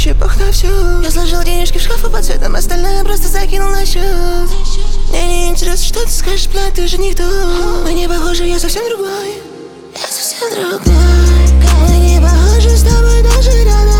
чипах на всю. Я сложил денежки в шкафу по цветам, остальное просто закинул на счет. Мне не интересно, что ты скажешь, блядь, ты же никто. Мы не похожи, я совсем другой. Я совсем другой. Мы не похожи с тобой даже рядом.